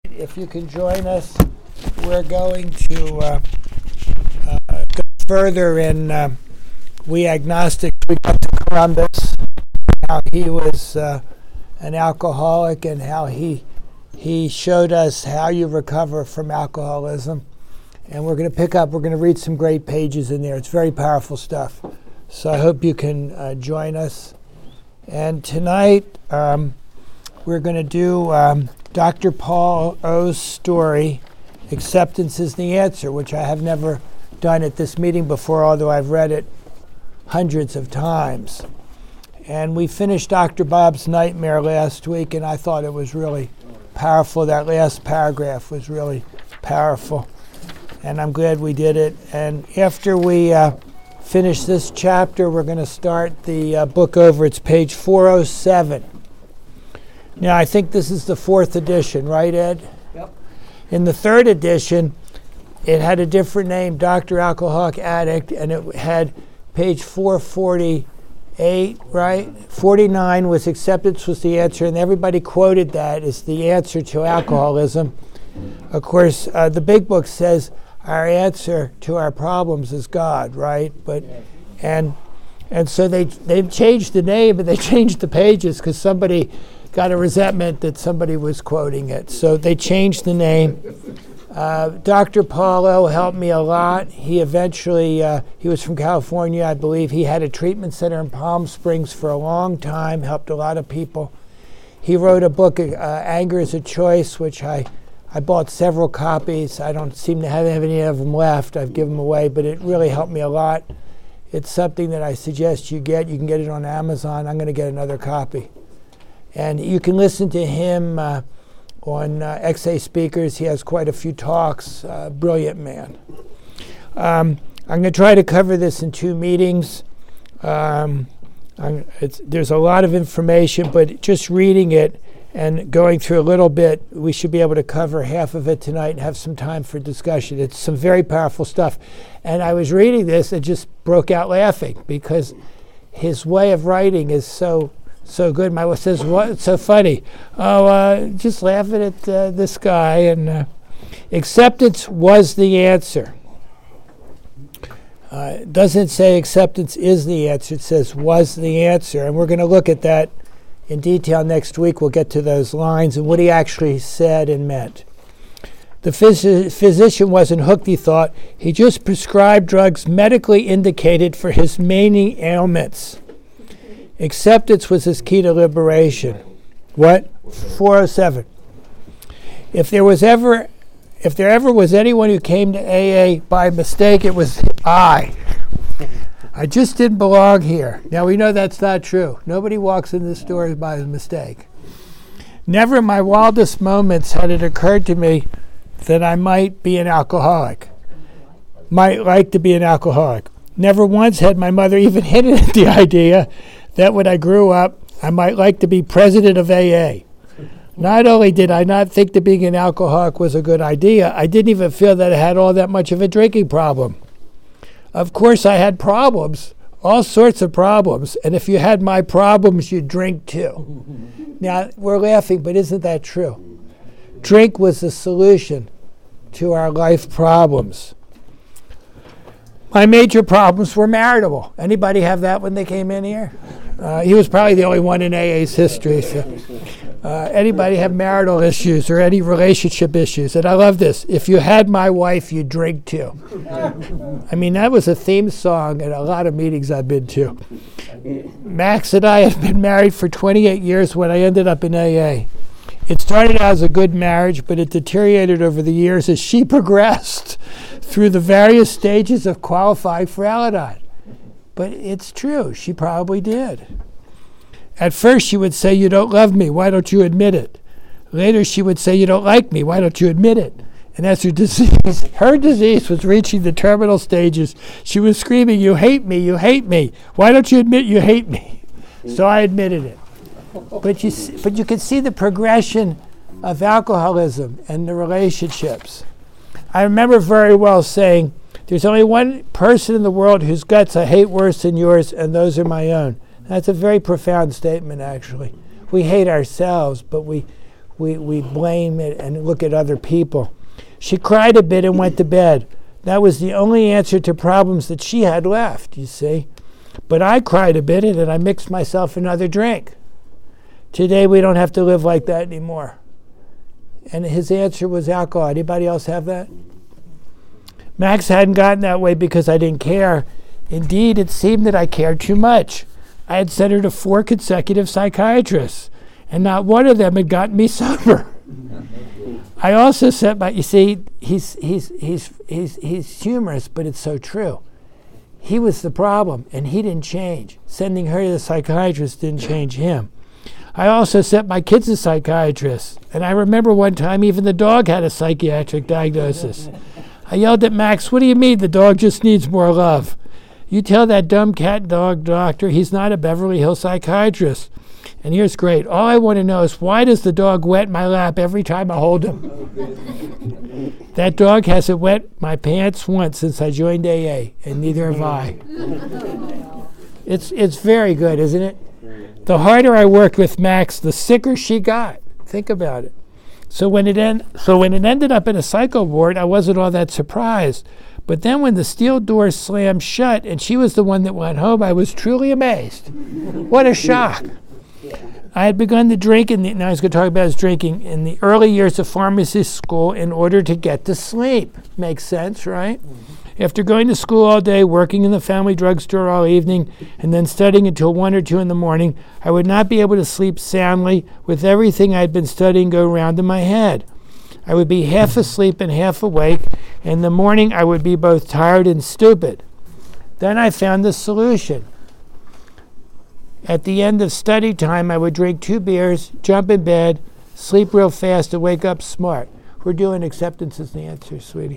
If you can join us, we're going to go further in We Agnostics. We got to Columbus, how he was an alcoholic and how he showed us how you recover from alcoholism. And we're going to pick up, we're going to read some great pages in there. It's very powerful stuff. So I hope you can join us. And tonight we're going to do Dr. Paul O's story, Acceptance is the Answer, which I have never done at this meeting before, although I've read it hundreds of times. And we finished Dr. Bob's Nightmare last week, and I thought it was really powerful. That last paragraph was really powerful, and I'm glad we did it. And after we finish this chapter, we're going to start the book over. It's page 407. Now, I think this is the fourth edition, right, Ed? Yep. In the third edition, it had a different name, Dr. Alcoholic Addict, and it had page 448, right? 49 was Acceptance was the Answer, and everybody quoted that as the answer to alcoholism. Of course, the big book says our answer to our problems is God, right? But and so they've changed the name, and they changed the pages because somebody got a resentment that somebody was quoting it. So they changed the name. Dr. Paulo helped me a lot. He eventually, he was from California, I believe. He had a treatment center in Palm Springs for a long time, helped a lot of people. He wrote a book, Anger is a Choice, which I bought several copies. I don't seem to have any of them left. I've given them away, but it really helped me a lot. It's something that I suggest you get. You can get it on Amazon. I'm going to get another copy. And you can listen to him on XA Speakers. He has quite a few talks. Brilliant man. I'm going to try to cover this in 2 meetings. There's a lot of information, but just reading it and going through a little bit, we should be able to cover half of it tonight and have some time for discussion. It's some very powerful stuff. And I was reading this and just broke out laughing because his way of writing is so good. My wife says, "What's so funny?" Oh, just laughing at this guy. And acceptance was the answer. It doesn't say acceptance is the answer. It says was the answer. And we're going to look at that in detail next week. We'll get to those lines and what he actually said and meant. The physician wasn't hooked, he thought. He just prescribed drugs medically indicated for his many ailments. Acceptance was his key to liberation. What? 407. If there ever was anyone who came to AA by mistake, it was I. I just didn't belong here. Now we know that's not true. Nobody walks in this door by mistake. Never in my wildest moments had it occurred to me that I might be an alcoholic. Might like to be an alcoholic. Never once had my mother even hinted at the idea that when I grew up, I might like to be president of AA. Not only did I not think that being an alcoholic was a good idea, I didn't even feel that I had all that much of a drinking problem. Of course, I had problems, all sorts of problems, and if you had my problems, you'd drink too. Now, we're laughing, but isn't that true? Drink was the solution to our life problems. My major problems were marital. Anybody have that when they came in here? He was probably the only one in AA's history. So. Anybody have marital issues or any relationship issues? And I love this. If you had my wife, you'd drink too. I mean, that was a theme song at a lot of meetings I've been to. Max and I had been married for 28 years when I ended up in AA. It started out as a good marriage, but it deteriorated over the years as she progressed through the various stages of qualifying for Al-Anon. But it's true, she probably did. At first she would say, "You don't love me, why don't you admit it?" Later she would say, "You don't like me, why don't you admit it?" And as her disease was reaching the terminal stages, she was screaming, "You hate me, you hate me. Why don't you admit you hate me?" So I admitted it. But you can see the progression of alcoholism and the relationships. I remember very well saying, there's only one person in the world whose guts I hate worse than yours, and those are my own. That's a very profound statement, actually. We hate ourselves, but we we blame it and look at other people. She cried a bit and went to bed. That was the only answer to problems that she had left, you see. But I cried a bit and then I mixed myself another drink. Today we don't have to live like that anymore. And his answer was alcohol. Anybody else have that? Max hadn't gotten that way because I didn't care. Indeed, it seemed that I cared too much. I had sent her to 4 consecutive psychiatrists, and not one of them had gotten me sober. I also sent my, you see, he's humorous, but it's so true. He was the problem, and he didn't change. Sending her to the psychiatrist didn't change him. I also sent my kids to psychiatrists, and I remember one time even the dog had a psychiatric diagnosis. I yelled at Max, "What do you mean the dog just needs more love? You tell that dumb cat dog doctor he's not a Beverly Hills psychiatrist." And here's great. All I want to know is, why does the dog wet my lap every time I hold him? That dog hasn't wet my pants once since I joined AA, and neither have I. It's very good, isn't it? The harder I worked with Max, the sicker she got. Think about it. So when it ended up in a psycho ward, I wasn't all that surprised. But then when the steel doors slammed shut and she was the one that went home, I was truly amazed. What a shock. I had begun to drink, now I was going to talk about his drinking, in the early years of pharmacy school in order to get to sleep. Makes sense, right? After going to school all day, working in the family drugstore all evening, and then studying until 1 or 2 in the morning, I would not be able to sleep soundly with everything I had been studying go round in my head. I would be half asleep and half awake, and in the morning I would be both tired and stupid. Then I found the solution. At the end of study time, I would drink 2 beers, jump in bed, sleep real fast, and wake up smart. We're doing acceptance as the answer, sweetie.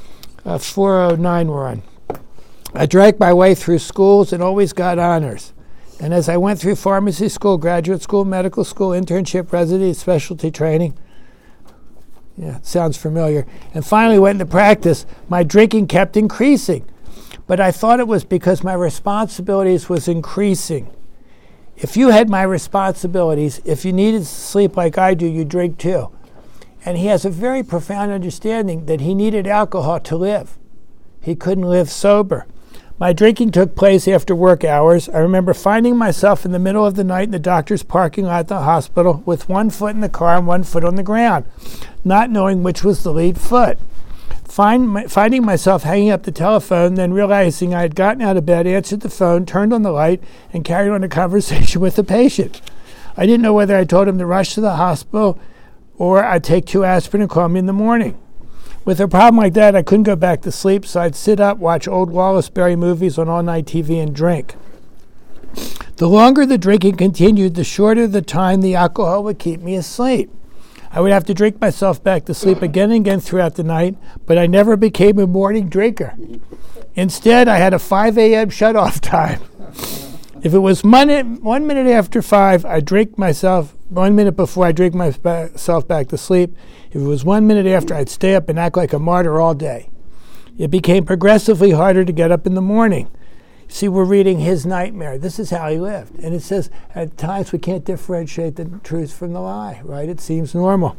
409 we're on. I drank my way through schools and always got honors. And as I went through pharmacy school, graduate school, medical school, internship, residency, specialty training, yeah, sounds familiar, and finally went into practice, my drinking kept increasing. But I thought it was because my responsibilities was increasing. If you had my responsibilities, if you needed to sleep like I do, you'd drink too. And he has a very profound understanding that he needed alcohol to live. He couldn't live sober. My drinking took place after work hours. I remember finding myself in the middle of the night in the doctor's parking lot at the hospital with 1 foot in the car and 1 foot on the ground, not knowing which was the lead foot. Finding myself hanging up the telephone, then realizing I had gotten out of bed, answered the phone, turned on the light, and carried on a conversation with the patient. I didn't know whether I told him to rush to the hospital or I'd take 2 aspirin and call me in the morning. With a problem like that, I couldn't go back to sleep, so I'd sit up, watch old Wallace Berry movies on all-night TV, and drink. The longer the drinking continued, the shorter the time the alcohol would keep me asleep. I would have to drink myself back to sleep again and again throughout the night, but I never became a morning drinker. Instead, I had a 5 a.m. shut-off time. If it was 1 minute after 5, I'd drink myself 1 minute before I drink myself back to sleep. If it was 1 minute after, I'd stay up and act like a martyr all day. It became progressively harder to get up in the morning. See, we're reading his nightmare. This is how he lived. And it says, at times we can't differentiate the truth from the lie, right? It seems normal.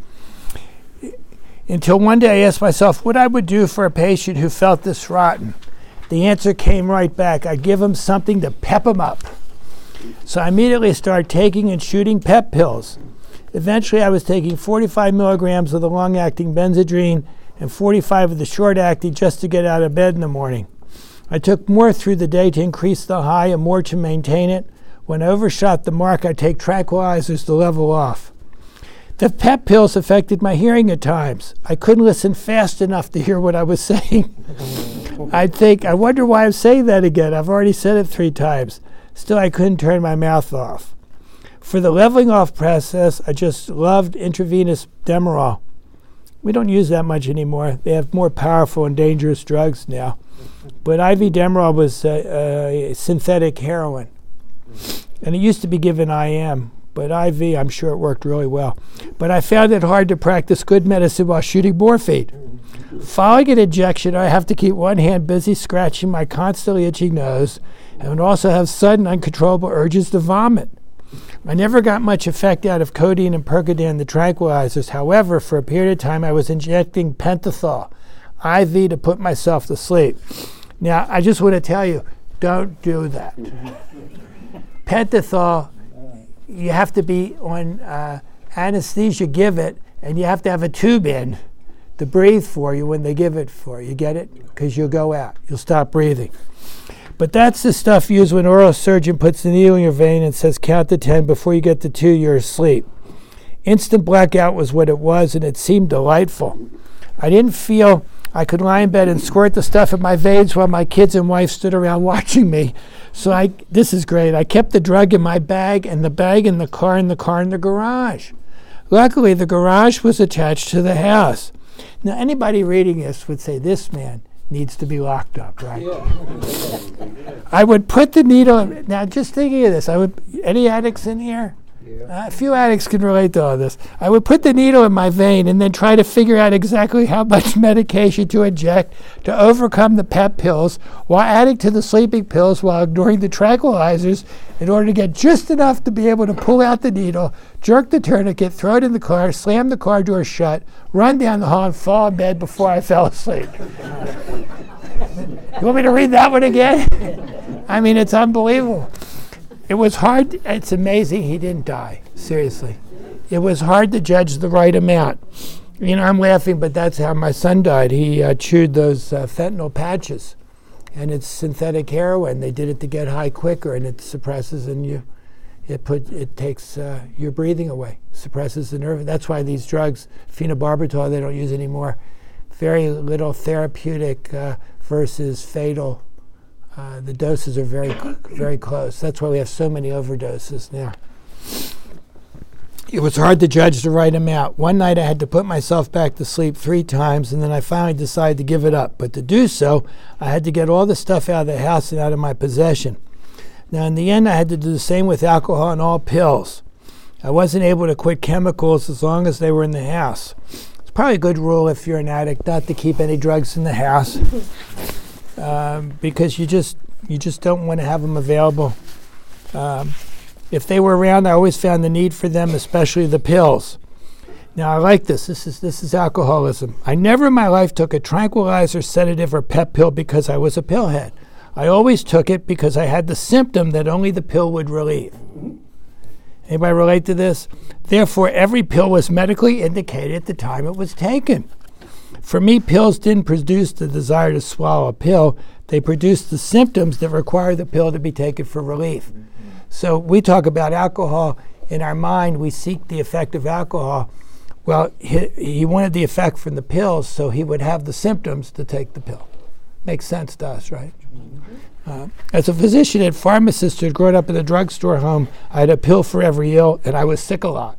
Until one day I asked myself what I would do for a patient who felt this rotten. The answer came right back. I'd give him something to pep him up. So I immediately started taking and shooting pep pills. Eventually I was taking 45 milligrams of the long-acting Benzedrine and 45 of the short-acting just to get out of bed in the morning. I took more through the day to increase the high and more to maintain it. When I overshot the mark, I'd take tranquilizers to level off. The pep pills affected my hearing at times. I couldn't listen fast enough to hear what I was saying. I'd think, I wonder why I'm saying that again. I've already said it 3 times. Still, I couldn't turn my mouth off. For the leveling off process, I just loved intravenous Demerol. We don't use that much anymore. They have more powerful and dangerous drugs now. But IV Demerol was synthetic heroin. And it used to be given IM, but IV, I'm sure it worked really well. But I found it hard to practice good medicine while shooting morphine. Following an injection, I have to keep one hand busy scratching my constantly itching nose and would also have sudden uncontrollable urges to vomit. I never got much effect out of codeine and Percodan, the tranquilizers. However, for a period of time, I was injecting pentothal, IV, to put myself to sleep. Now, I just want to tell you, don't do that. Pentothal, you have to be on anesthesia, give it, and you have to have a tube in to breathe for you when they give it for you. You get it? Because you'll go out. You'll stop breathing. But that's the stuff used when an oral surgeon puts the needle in your vein and says count to 10. Before you get to 2, you're asleep. Instant blackout was what it was, and it seemed delightful. I didn't feel I could lie in bed and squirt the stuff in my veins while my kids and wife stood around watching me. So this is great. I kept the drug in my bag and the bag in the car in the garage. Luckily, the garage was attached to the house. Now, anybody reading this would say, this man needs to be locked up, right? Yeah. I would put the needle in. Now, just thinking of this, any addicts in here? Yeah. A few addicts can relate to all this. I would put the needle in my vein and then try to figure out exactly how much medication to inject to overcome the PEP pills while adding to the sleeping pills while ignoring the tranquilizers in order to get just enough to be able to pull out the needle, jerk the tourniquet, throw it in the car, slam the car door shut, run down the hall, and fall in bed before I fell asleep. You want me to read that one again? I mean, it's unbelievable. It was hard. It's amazing he didn't die. Seriously. It was hard to judge the right amount. You know, I'm laughing, but that's how my son died. He chewed those fentanyl patches, and it's synthetic heroin. They did it to get high quicker, and it suppresses and it takes your breathing away, suppresses the nerve. That's why these drugs, phenobarbital, they don't use anymore. Very little therapeutic versus fatal. The doses are very, very close. That's why we have so many overdoses now. It was hard to judge the right amount. One night I had to put myself back to sleep 3 times, and then I finally decided to give it up. But to do so, I had to get all the stuff out of the house and out of my possession. Now, in the end, I had to do the same with alcohol and all pills. I wasn't able to quit chemicals as long as they were in the house. It's probably a good rule if you're an addict not to keep any drugs in the house. Because you just don't want to have them available. If they were around, I always found the need for them, especially the pills. Now, I like this. This is alcoholism. I never in my life took a tranquilizer, sedative, or PEP pill because I was a pillhead. I always took it because I had the symptom that only the pill would relieve. Anybody relate to this? Therefore, every pill was medically indicated at the time it was taken. For me, pills didn't produce the desire to swallow a pill. They produced the symptoms that require the pill to be taken for relief. So we talk about alcohol. In our mind, we seek the effect of alcohol. Well, he wanted the effect from the pills, so he would have the symptoms to take the pill. Makes sense to us, right? As a physician and pharmacist who had grown up in a drugstore home, I had a pill for every ill, and I was sick a lot.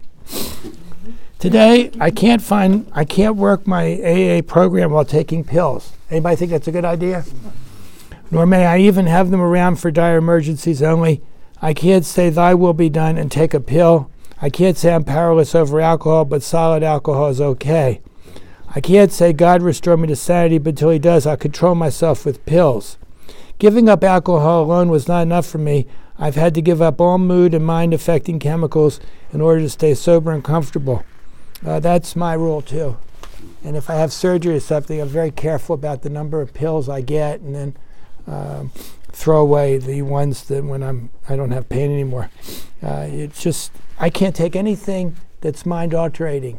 Today, I can't work my AA program while taking pills. Anybody think that's a good idea? Nor may I even have them around for dire emergencies only. I can't say thy will be done and take a pill. I can't say I'm powerless over alcohol, but solid alcohol is okay. I can't say God restore me to sanity, but until he does, I'll control myself with pills. Giving up alcohol alone was not enough for me. I've had to give up all mood and mind-affecting chemicals in order to stay sober and comfortable. That's my rule, too. And if I have surgery or something, I'm very careful about the number of pills I get, and then throw away the ones that when I don't have pain anymore. It's just, I can't take anything that's mind-altering.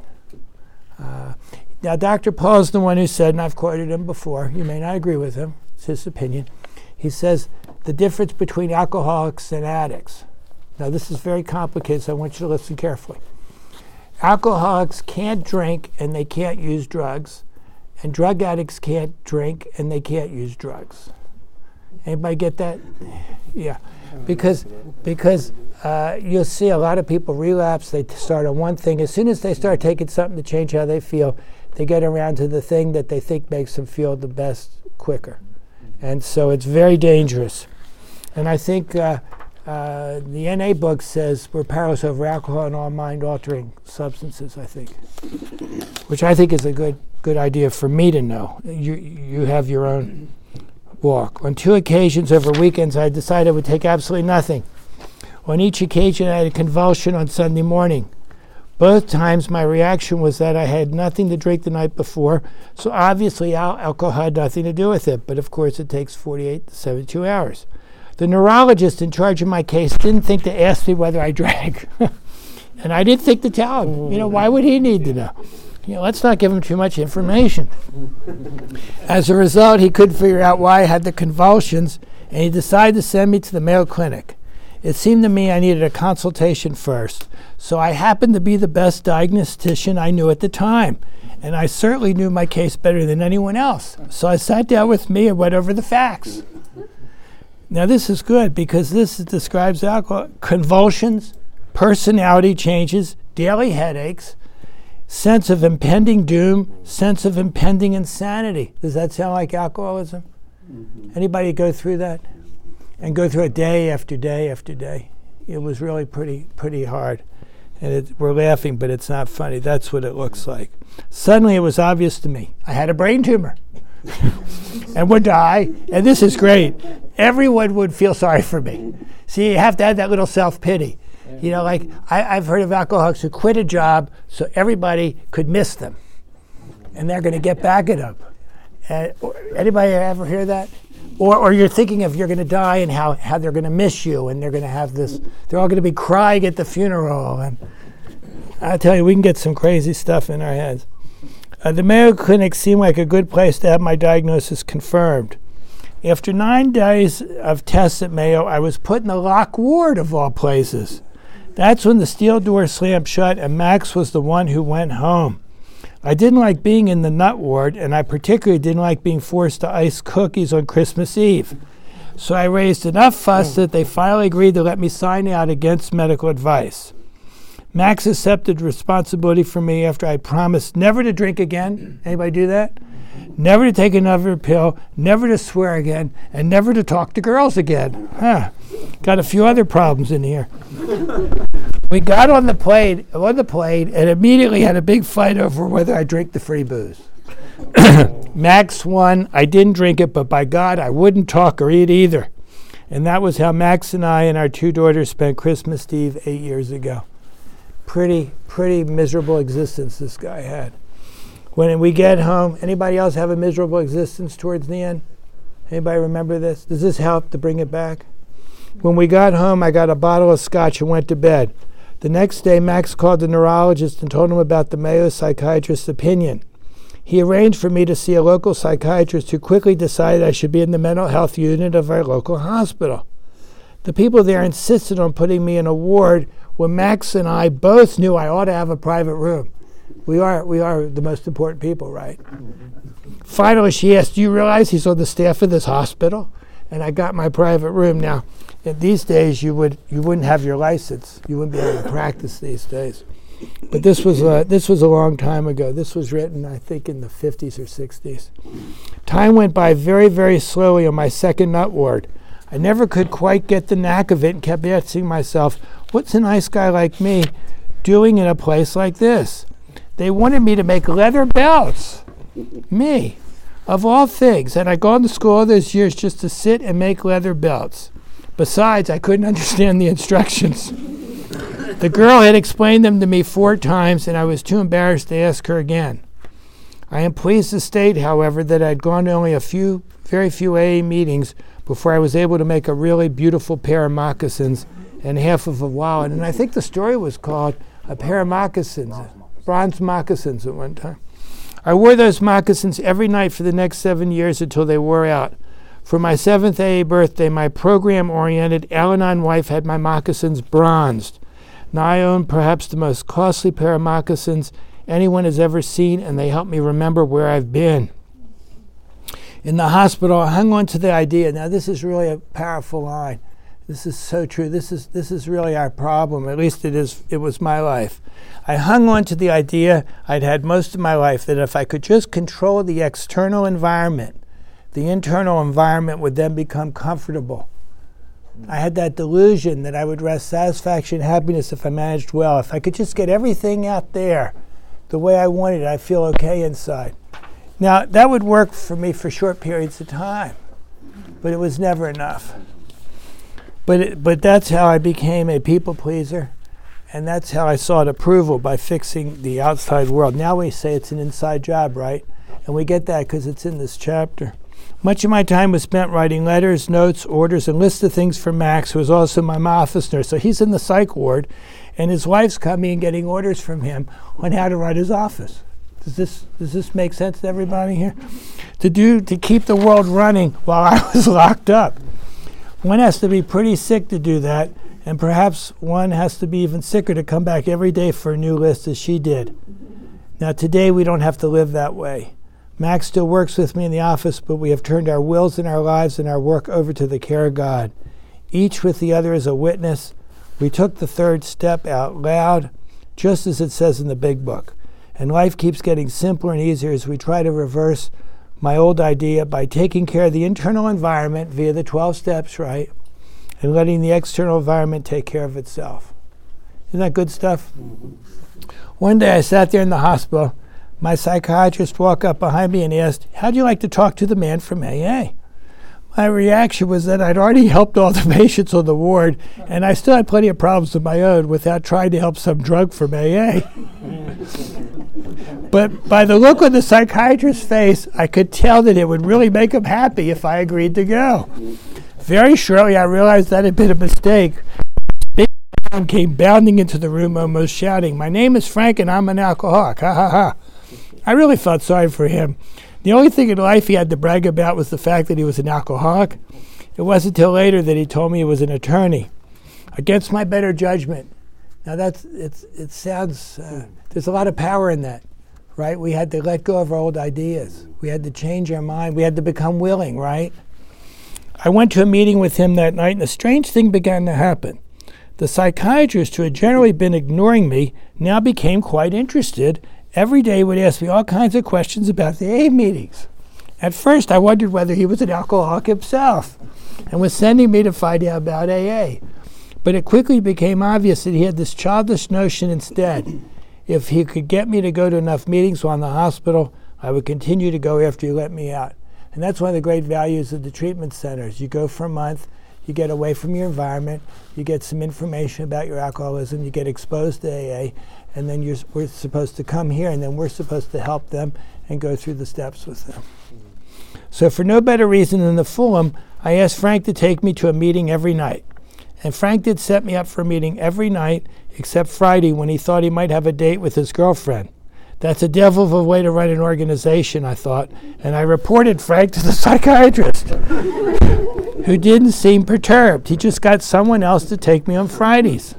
Now, Dr. Paul's the one who said, and I've quoted him before, you may not agree with him, it's his opinion. He says, the difference between alcoholics and addicts. Now, this is very complicated, so I want you to listen carefully. Alcoholics can't drink and they can't use drugs, and drug addicts can't drink and they can't use drugs. Anybody get that? Yeah, because you'll see a lot of people relapse. They start on one thing. As soon as they start taking something to change how they feel, they get around to the thing that they think makes them feel the best quicker. And so it's very dangerous. And I think the NA book says we're powerless over alcohol and all mind-altering substances, I think, which I think is a good idea for me to know. You have your own walk. On 2 occasions over weekends, I decided I would take absolutely nothing. On each occasion, I had a convulsion on Sunday morning. Both times, my reaction was that I had nothing to drink the night before, so obviously alcohol had nothing to do with it, but of course it takes 48 to 72 hours. The neurologist in charge of my case didn't think to ask me whether I drank. And I didn't think to tell him. Why would he need to know? Let's not give him too much information. As a result, he couldn't figure out why I had the convulsions, and he decided to send me to the Mayo Clinic. It seemed to me I needed a consultation first, so I happened to be the best diagnostician I knew at the time, and I certainly knew my case better than anyone else. So I sat down with me and went over the facts. Now this is good because this describes alcohol: convulsions, personality changes, daily headaches, sense of impending doom, sense of impending insanity. Does that sound like alcoholism? Mm-hmm. Anybody go through that? And go through it day after day after day. It was really pretty hard. And we're laughing, but it's not funny. That's what it looks like. Suddenly it was obvious to me. I had a brain tumor and would die. And this is great. Everyone would feel sorry for me. See, you have to have that little self-pity. I've heard of alcoholics who quit a job so everybody could miss them. And they're going to get back at them. Anybody ever hear that? Or you're thinking of you're going to die and how they're going to miss you, and they're going to have this, they're all going to be crying at the funeral. And I tell you, we can get some crazy stuff in our heads. The Mayo Clinic seemed like a good place to have my diagnosis confirmed. After 9 days of tests at Mayo, I was put in the lock ward of all places. That's when the steel door slammed shut and Max was the one who went home. I didn't like being in the nut ward, and I particularly didn't like being forced to ice cookies on Christmas Eve. So I raised enough fuss that they finally agreed to let me sign out against medical advice. Max accepted responsibility for me after I promised never to drink again. Anybody do that? Never to take another pill, never to swear again, and never to talk to girls again. Got a few other problems in here. We got on the plane, and immediately had a big fight over whether I drank the free booze. Max won. I didn't drink it, but by God, I wouldn't talk or eat either. And that was how Max and I and our 2 daughters spent Christmas Eve 8 years ago. Pretty miserable existence this guy had. When we get home, anybody else have a miserable existence towards the end? Anybody remember this? Does this help to bring it back? When we got home, I got a bottle of scotch and went to bed. The next day, Max called the neurologist and told him about the Mayo psychiatrist's opinion. He arranged for me to see a local psychiatrist who quickly decided I should be in the mental health unit of our local hospital. The people there insisted on putting me in a ward where Max and I both knew I ought to have a private room. We are the most important people, right? Finally, she asked, "Do you realize he's on the staff of this hospital?" And I got my private room. Now, in these days, you wouldn't have your license. You wouldn't be able to practice these days. But this was a long time ago. This was written, I think, in the 50s or 60s. Time went by very, very slowly on my second nut ward. I never could quite get the knack of it and kept asking myself, what's a nice guy like me doing in a place like this? They wanted me to make leather belts. Me, of all things. And I'd gone to school all those years just to sit and make leather belts. Besides, I couldn't understand the instructions. The girl had explained them to me 4 times, and I was too embarrassed to ask her again. I am pleased to state, however, that I'd gone to only very few AA meetings before I was able to make a really beautiful pair of moccasins and half of a wallet. And I think the story was called A Pair of Moccasins, bronze moccasins at one time. I wore those moccasins every night for the next 7 years until they wore out. For my 7th AA birthday, my program-oriented Al-Anon wife had my moccasins bronzed. Now I own perhaps the most costly pair of moccasins anyone has ever seen, and they help me remember where I've been. In the hospital, I hung on to the idea. Now, this is really a powerful line. This is so true. This is really our problem. At least it was my life. I hung on to the idea I'd had most of my life that if I could just control the external environment, the internal environment would then become comfortable. I had that delusion that I would rest satisfaction, happiness if I managed well. If I could just get everything out there the way I wanted it, I'd feel okay inside. Now, that would work for me for short periods of time, but it was never enough. But that's how I became a people pleaser, and that's how I sought approval, by fixing the outside world. Now we say it's an inside job, right? And we get that because it's in this chapter. Much of my time was spent writing letters, notes, orders, and lists of things for Max, who is also my office nurse. So he's in the psych ward, and his wife's coming and getting orders from him on how to run his office. Does this make sense to everybody here? To keep the world running while I was locked up. One has to be pretty sick to do that, and perhaps one has to be even sicker to come back every day for a new list, as she did. Now today we don't have to live that way. Max still works with me in the office, but we have turned our wills and our lives and our work over to the care of God. Each with the other as a witness. We took the third step out loud, just as it says in the big book. And life keeps getting simpler and easier as we try to reverse my old idea by taking care of the internal environment via the 12 steps, right? And letting the external environment take care of itself. Isn't that good stuff? Mm-hmm. One day I sat there in the hospital. My psychiatrist walked up behind me and asked, "How'd you like to talk to the man from AA?" My reaction was that I'd already helped all the patients on the ward, and I still had plenty of problems of my own without trying to help some drug from AA. But by the look on the psychiatrist's face, I could tell that it would really make him happy if I agreed to go. Very shortly, I realized that had been a mistake. Big man came bounding into the room, almost shouting, "My name is Frank, and I'm an alcoholic. Ha ha ha." I really felt sorry for him. The only thing in life he had to brag about was the fact that he was an alcoholic. It wasn't until later that he told me he was an attorney. Against my better judgment. Now it sounds, there's a lot of power in that, right? We had to let go of our old ideas. We had to change our mind. We had to become willing, right? I went to a meeting with him that night, and a strange thing began to happen. The psychiatrist, who had generally been ignoring me, now became quite interested. Every day would ask me all kinds of questions about the AA meetings. At first, I wondered whether he was an alcoholic himself and was sending me to find out about AA. But it quickly became obvious that he had this childish notion instead. If he could get me to go to enough meetings while in the hospital, I would continue to go after he let me out. And that's one of the great values of the treatment centers. You go for a month, you get away from your environment, you get some information about your alcoholism, you get exposed to AA, and then we're supposed to come here, and then we're supposed to help them and go through the steps with them. So for no better reason than the Fulham, I asked Frank to take me to a meeting every night. And Frank did set me up for a meeting every night, except Friday, when he thought he might have a date with his girlfriend. That's a devil of a way to run an organization, I thought, and I reported Frank to the psychiatrist, who didn't seem perturbed. He just got someone else to take me on Fridays.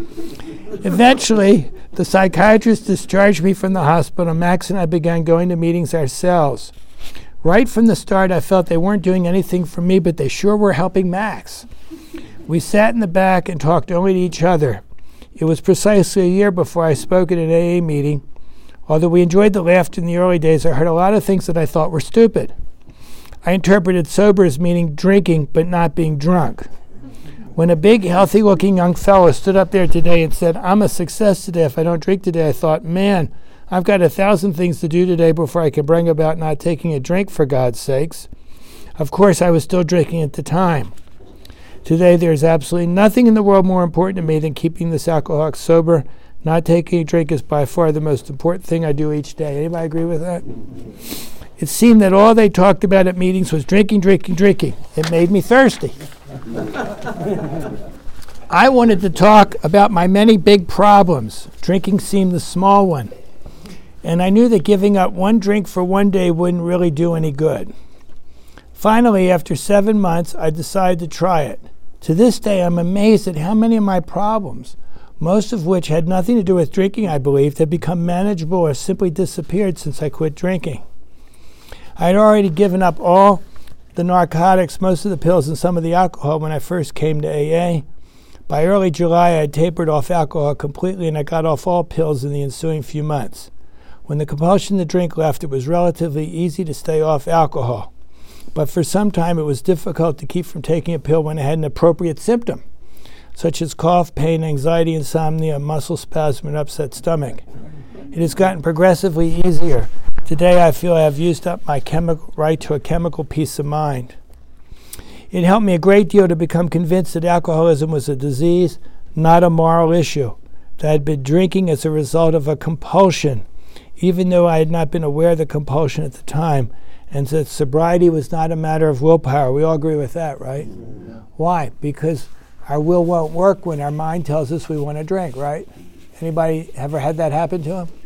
Eventually, the psychiatrist discharged me from the hospital, and Max and I began going to meetings ourselves. Right from the start, I felt they weren't doing anything for me, but they sure were helping Max. We sat in the back and talked only to each other. It was precisely a year before I spoke at an AA meeting. Although we enjoyed the laughter in the early days, I heard a lot of things that I thought were stupid. I interpreted sober as meaning drinking, but not being drunk. When a big, healthy-looking young fellow stood up there today and said, "I'm a success today if I don't drink today," I thought, man, I've got 1,000 things to do today before I can bring about not taking a drink, for God's sakes. Of course, I was still drinking at the time. Today, there's absolutely nothing in the world more important to me than keeping this alcoholic sober. Not taking a drink is by far the most important thing I do each day. Anybody agree with that? It seemed that all they talked about at meetings was drinking, drinking, drinking. It made me thirsty. I wanted to talk about my many big problems. Drinking seemed the small one. And I knew that giving up one drink for one day wouldn't really do any good. Finally, after 7 months, I decided to try it. To this day, I'm amazed at how many of my problems, most of which had nothing to do with drinking, I believed, had become manageable or simply disappeared since I quit drinking. I had already given up all the narcotics, most of the pills, and some of the alcohol when I first came to AA. By early July, I had tapered off alcohol completely, and I got off all pills in the ensuing few months. When the compulsion to drink left, it was relatively easy to stay off alcohol. But for some time, it was difficult to keep from taking a pill when I had an appropriate symptom, such as cough, pain, anxiety, insomnia, muscle spasm, and upset stomach. It has gotten progressively easier. Today, I feel I have used up my right to a chemical peace of mind. It helped me a great deal to become convinced that alcoholism was a disease, not a moral issue. That I had been drinking as a result of a compulsion, even though I had not been aware of the compulsion at the time, and that sobriety was not a matter of willpower. We all agree with that, right? Yeah. Why? Because our will won't work when our mind tells us we want to drink, right? Anybody ever had that happen to them?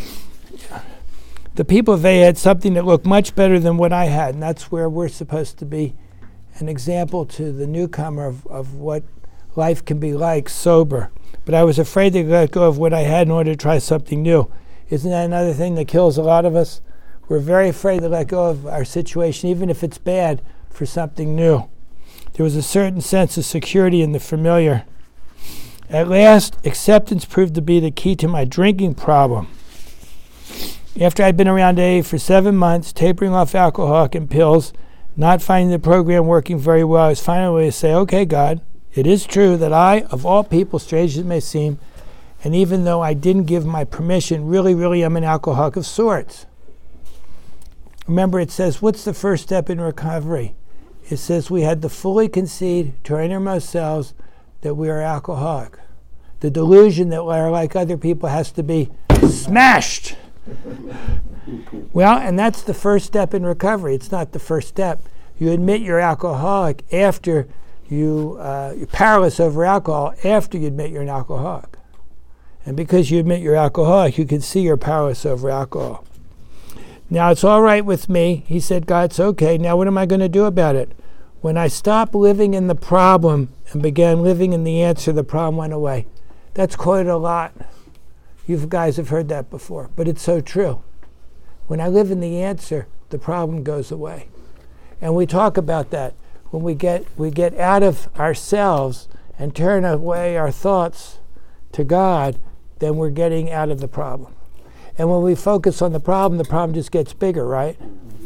The people of A had something that looked much better than what I had, and that's where we're supposed to be an example to the newcomer of what life can be like sober. But I was afraid to let go of what I had in order to try something new. Isn't that another thing that kills a lot of us? We're very afraid to let go of our situation, even if it's bad, for something new. There was a certain sense of security in the familiar. At last, acceptance proved to be the key to my drinking problem. After I'd been around AA for 7 months, tapering off alcohol and pills, not finding the program working very well, I was finally able to say, okay, God, it is true that I, of all people, strange as it may seem, and even though I didn't give my permission, really am an alcoholic of sorts. Remember, it says, what's the first step in recovery? It says we had to fully concede to our innermost selves that we are alcoholic. The delusion that we're like other people has to be smashed. Well, and that's the first step in recovery. It's not the first step. You admit you're alcoholic after you're powerless over alcohol after you admit you're an alcoholic. And because you admit you're alcoholic, you can see you're powerless over alcohol. Now, it's all right with me. He said, God, it's okay. Now, what am I going to do about it? When I stopped living in the problem and began living in the answer, the problem went away. That's quoted a lot. You guys have heard that before, but it's so true. When I live in the answer, the problem goes away. And we talk about that. When we get out of ourselves and turn away our thoughts to God, then we're getting out of the problem. And when we focus on the problem just gets bigger, right?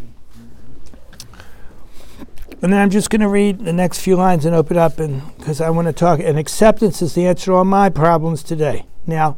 And then I'm just going to read the next few lines and open up, because I want to talk. And acceptance is the answer to all my problems today. Now,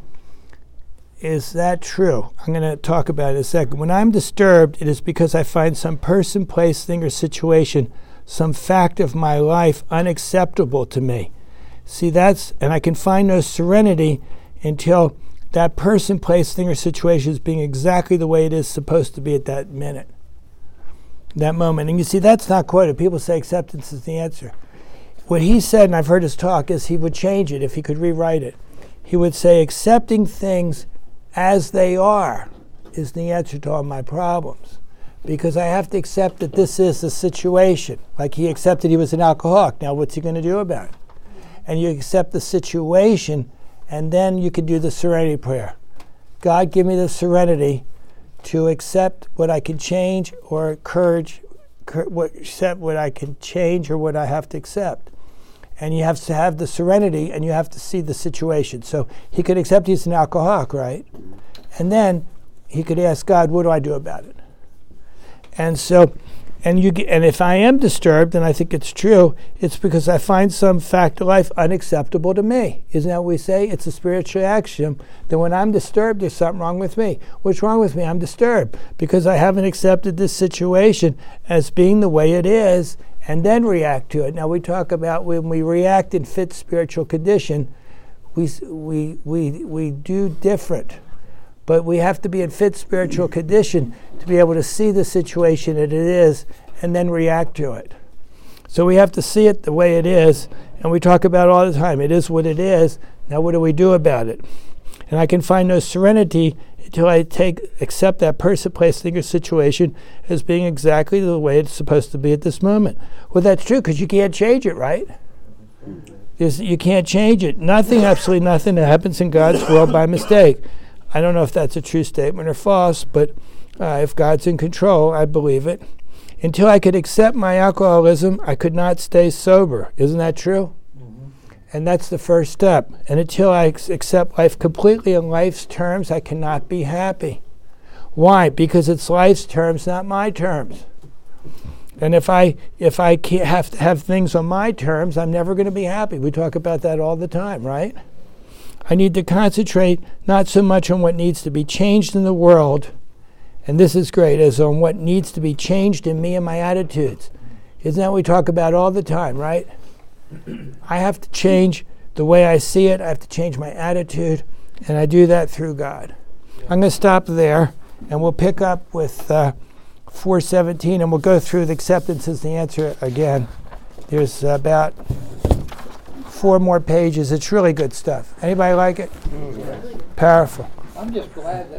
is that true? I'm going to talk about it in a second. When I'm disturbed, it is because I find some person, place, thing, or situation, some fact of my life unacceptable to me. See, and I can find no serenity until that person, place, thing, or situation is being exactly the way it is supposed to be at that minute, that moment. And you see, that's not quoted. People say acceptance is the answer. What he said, and I've heard his talk, is he would change it if he could rewrite it. He would say accepting things as they are is the answer to all my problems. Because I have to accept that this is the situation. Like he accepted he was an alcoholic. Now what's he going to do about it? And you accept the situation, and then you can do the serenity prayer. God, give me the serenity to accept what I can change or accept what I can change or what I have to accept. And you have to have the serenity, and you have to see the situation. So he could accept he's an alcoholic, right? And then he could ask God, what do I do about it? And so, and if I am disturbed, and I think it's true, it's because I find some fact of life unacceptable to me. Isn't that what we say? It's a spiritual axiom that when I'm disturbed, there's something wrong with me. What's wrong with me? I'm disturbed because I haven't accepted this situation as being the way it is, and then react to it. Now we talk about when we react in fit spiritual condition, we do different. But we have to be in fit spiritual condition to be able to see the situation that it is and then react to it. So we have to see it the way it is, and we talk about it all the time. It is what it is. Now what do we do about it? And I can find no serenity until I accept that person, place, thing, or situation as being exactly the way it's supposed to be at this moment. Well, that's true, because you can't change it, right? You can't change it. Nothing, absolutely nothing that happens in God's world by mistake. I don't know if that's a true statement or false, but if God's in control, I believe it. Until I could accept my alcoholism, I could not stay sober. Isn't that true? Mm-hmm. And that's the first step. And until I accept life completely in life's terms, I cannot be happy. Why? Because it's life's terms, not my terms. And if I can't have to have things on my terms, I'm never going to be happy. We talk about that all the time, right? I need to concentrate not so much on what needs to be changed in the world, and this is great, as on what needs to be changed in me and my attitudes. Isn't that what we talk about all the time, right? I have to change the way I see it. I have to change my attitude, and I do that through God. I'm going to stop there, and we'll pick up with 4:17, and we'll go through the acceptance as the answer again. There's about 4 more pages. It's really good stuff. Anybody like it? Yeah. Powerful. I'm just glad that